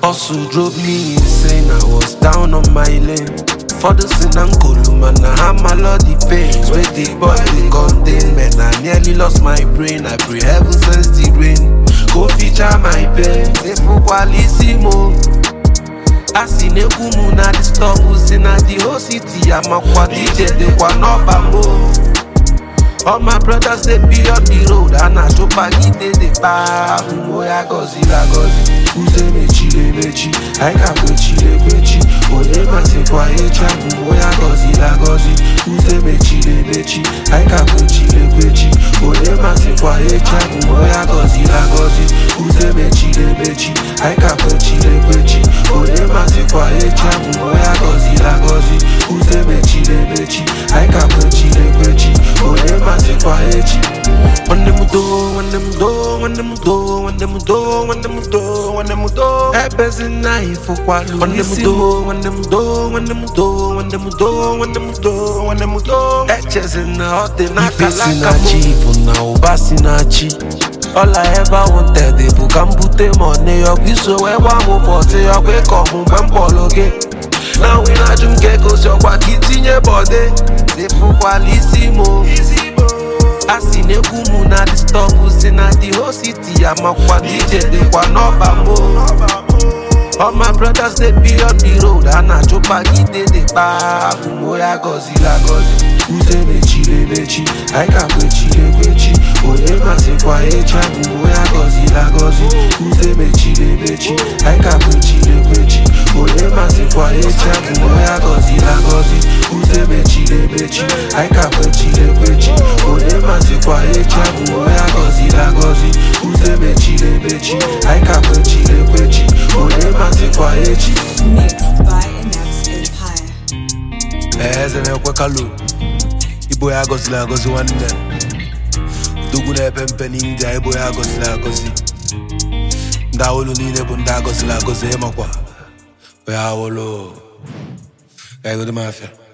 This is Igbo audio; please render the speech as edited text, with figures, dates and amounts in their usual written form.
Hustle drove me insane, I was down on my lane. For the sin and column, I have my lordy pains. With the body contain, man, I nearly lost my brain. I pray heaven sends the rain. Go feature my pain, say for qualissimo. I see ne kumu na the stop, in the whole city. I'm a quad DJ, they want up and move. All my brothers they be on the road, and I show pagi they buy. Moya gozi la gozi, uze mechi, I can't go chilechi. Ole mase kwa echa, moya gozi la gozi, uze mechi, I can't go chilechi. Ole mase kwa echa, moya gozi la gozi, uze mechi, I can't go chilechi. Ole mase kwa echa, moya gozi la gozi, uze mechi, I can't go chilechi. Ole mase kwa echi. When them do, hey, busy night for quality. When them do, hey, chasing out the Nakalachi for now, Basinachi. All I ever wanted, they book and put them money up. You so ever move for say, I wake up and ball again. Now we not jump get go, so what it's in your body. They for qualissimo. I see ne kumu na the stop, in the whole city. I'm a quad DJ, they want up and move. All my brothers they be on the road, and I show pagi they buy. Moya gozi la gozi, uze mechi, I can't go chilechi. Ole mase kwa echa, moya gozi la gozi, uze mechi, I can't go chilechi. Ole mase kwa echa, moya gozi la gozi, uze mechi, I can't go chilechi. Ole mase kwa echa, moya gozi la gozi, uze mechi, I can't go chilechi. Ole mase kwa echi. Mixed by Inex Empire. Ezene kwa kalu, ibo ya gozi la gozi one day. Dugune pempe ninja, ibo ya gozi la gozi. Nda olu nile bunda gozi la gozi emakwa. We are all low. Guy with the mafia.